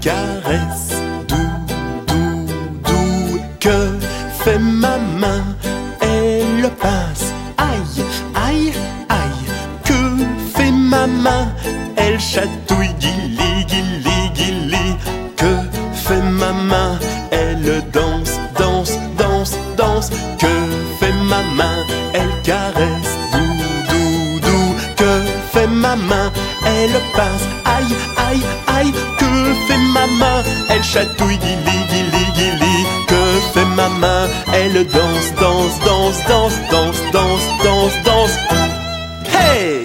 caresse, doux, doux, doux. Que fait ma main? Elle passe, aïe, aïe, aïe. Que fait ma main? Elle chatouille, guili, guili, guili. Que fait ma main? Elle danse, danse, danse, danse. Que fait ma main? Elle caresse, doux, doux, doux. Que fait ma main? Elle passe, aïe, aïe, aïe. Que fait ma main? Elle chatouille, guili, guili, guili. Que fait ma main? Elle danse, danse, danse, danse, danse, danse, danse, danse. Hey!